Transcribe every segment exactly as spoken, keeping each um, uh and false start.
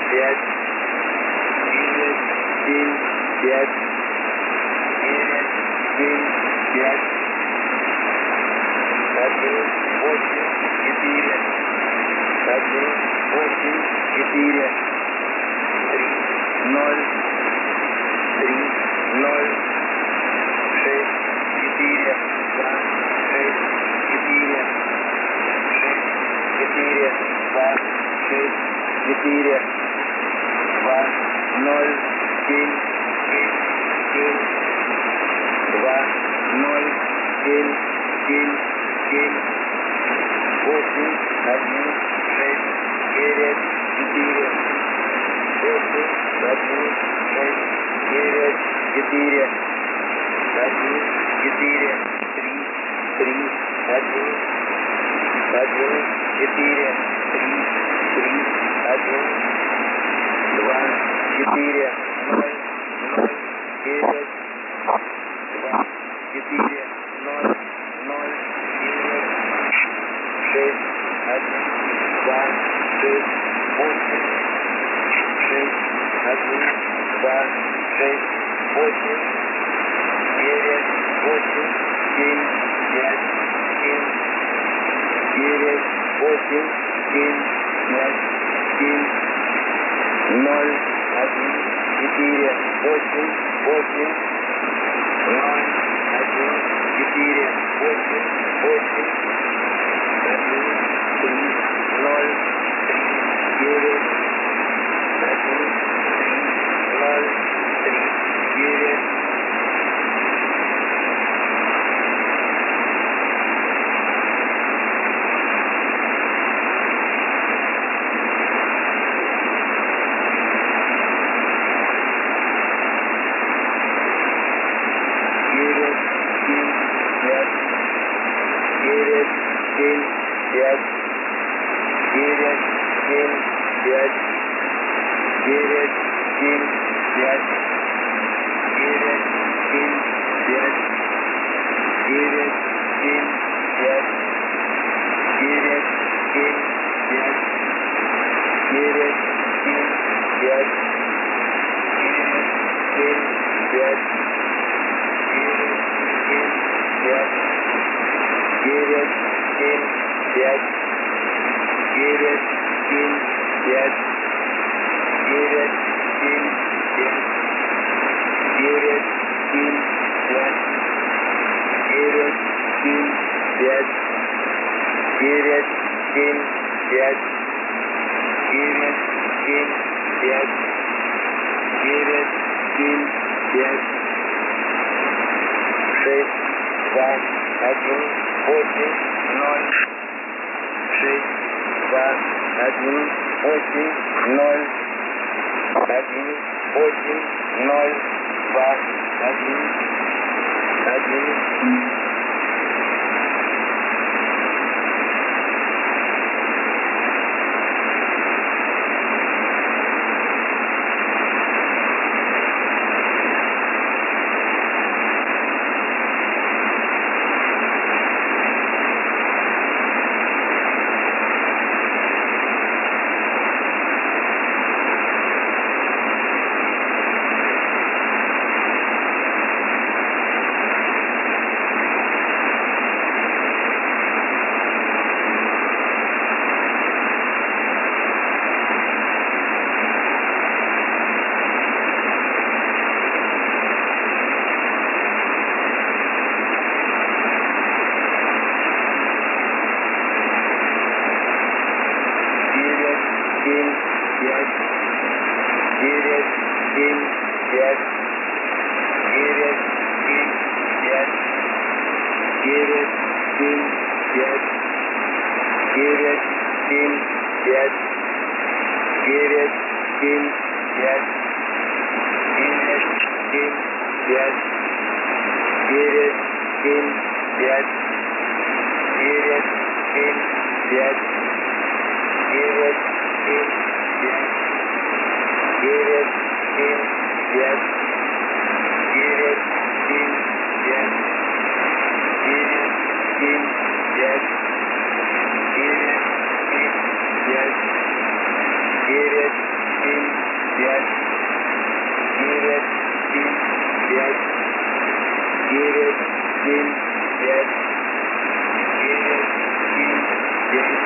пять, девять, семь, пять, девять, семь, пять, один, восемь, четыре, один, восемь, четыре, три, ноль, три, ноль, шесть, четыре, два, шесть, четыре, шесть, четыре, два, шесть, четыре, два, ноль, семь, семь, семь, два, ноль, семь, семь, семь, восемь, один, шесть, девять, четыре, восемь, один, шесть, девять, четыре, один, четыре, три, три, один, один, четыре, три, три, один, два, четыре, ноль, ноль, девять, два, четыре, ноль, ноль, девять, шесть, один, два, шесть, восемь, шесть, один, два, шесть, восемь, девять, восемь, семь, пять, семь, девять, восемь, семь, пять, семь, ноль, один, четыре, восемь, восемь, ноль, один, четыре, восемь, восемь, один, три, ноль, три, девять, один, три, ноль, три, девять. Девять, семь, пять, девять, семь, пять, девять, семь, пять, девять, семь, пять, девять, семь, пять, девять, семь, пять, девять, семь, пять, девять, семь, пять, девять, семь, пять, девять, семь, пять, девять, семь, пять, девять, семь, пять, девять, семь, пять, девять, семь, пять, девять, семь, пять, девять, семь, пять, девять, семь, пять, шесть, два, один, восемь, ноль, шесть, два, один, восемь, ноль, один, восемь, ноль, два, один, один. Семь, пять, девять, семь, пять, девять, семь, пять, девять, семь, пять, девять, семь, пять, девять, семь, пять, девять, семь, пять, девять, семь, пять, девять, семь, пять, девять, семь, пять, девять, семь, пять, девять, семь, пять, девять, семь, пять, девять, семь, пять, девять, семь, пять, девять, семь, пять, девять, семь, пять, девять, семь, пять,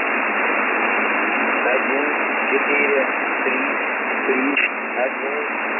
один, четыре, три, три, один,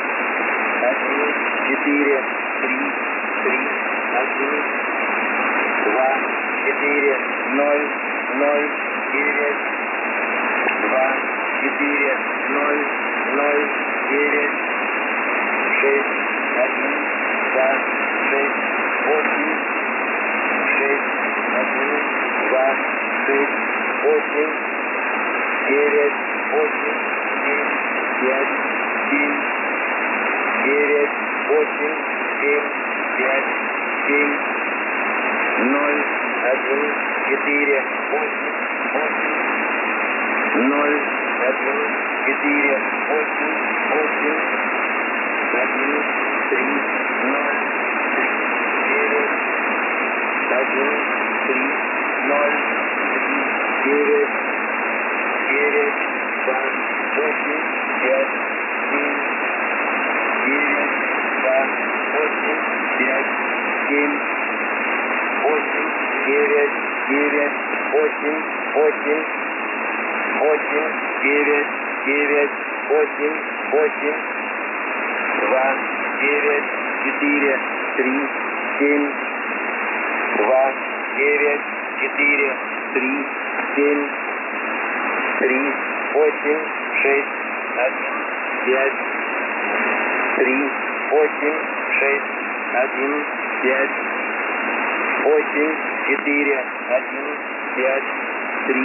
один, четыре, три, три, один, два, четыре, ноль, ноль, девять, два, четыре, ноль, ноль, девять, шесть, один, два, шесть, восемь, шесть, один, два, шесть, восемь, девять, восемь, семь, пять, семь, девять, восемь, семь, пять, семь, ноль, один, четыре, восемь, восемь, ноль, один, четыре, восемь, восемь, один, три, ноль, три, девять, один, три, ноль, три, девять, девять, два, восемь, пять, семь, девять, два, восемь, пять, семь, восемь, девять, девять, восемь, восемь, восемь, девять, девять, восемь, восемь, два, девять, четыре, три, семь, два, девять, четыре, три, семь, три, восемь, шесть, один, пять, три, восемь, шесть, один, пять, восемь, четыре, один, пять, три,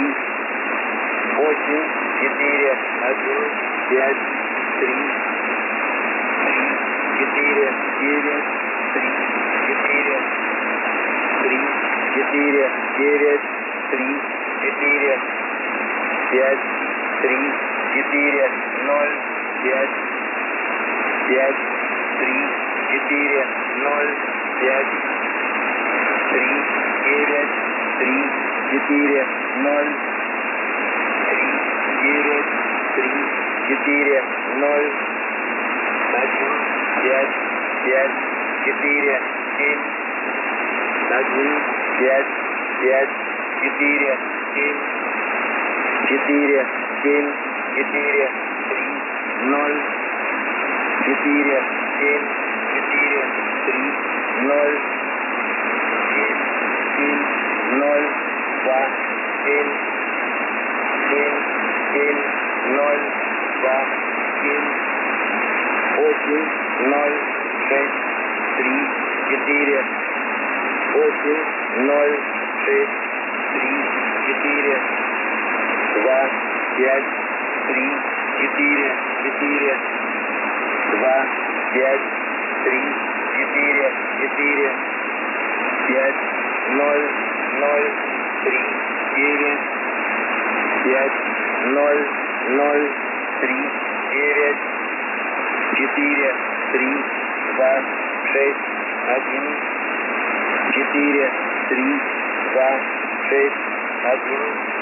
восемь, четыре, один, пять, три, три, четыре, девять, три, четыре, три, четыре, девять, три, четыре, пять, три, четыре, ноль, пять, пять, три, четыре, ноль, пять, три, девять, три, четыре, ноль, три, девять, три, четыре, ноль, один, пять, пять, четыре, семь, один, пять, пять, четыре, семь, четыре, семь, четыре, три, ноль, четыре, семь, четыре, три, ноль, семь, семь, ноль, два, семь, семь, семь, ноль, два, семь, восемь, ноль, шесть, три, четыре, восемь, ноль, шесть, три, четыре, два, пять, три, четыре, четыре, два, пять, три, четыре, четыре, пять, ноль, ноль, три, девять, пять, ноль, ноль, три, девять, четыре, три, два, шесть, один, четыре, три, два, шесть, один,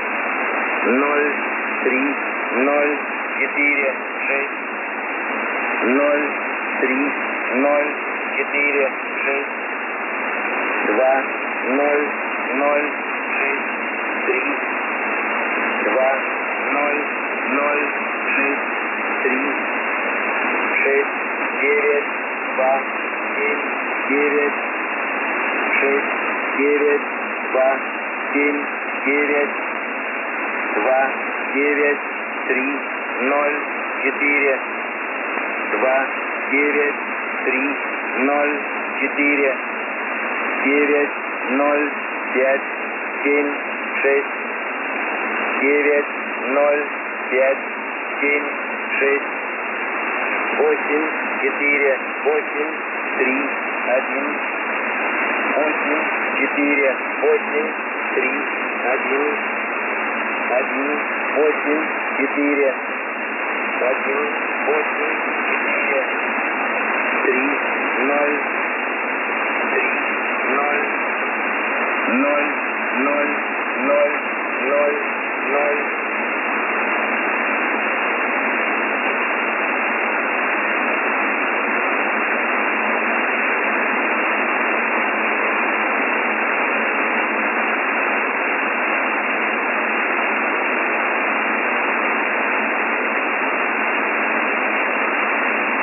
ноль, три, ноль, четыре, шесть, ноль, три, ноль, четыре, шесть, два, ноль, ноль, шесть, три, два, ноль, ноль, шесть, три, шесть, девять, два, семь, девять, шесть, девять, два, семь, девять, два, девять, три, ноль, четыре, два, девять, три, ноль, четыре, девять, ноль, пять, семь, шесть, девять, ноль, пять, семь, шесть, восемь, четыре, восемь, три, один, восемь, четыре, восемь, три, один, один, восемь, четыре, один, восемь, четыре, три, ноль, три, ноль, ноль, ноль, ноль, ноль, ноль,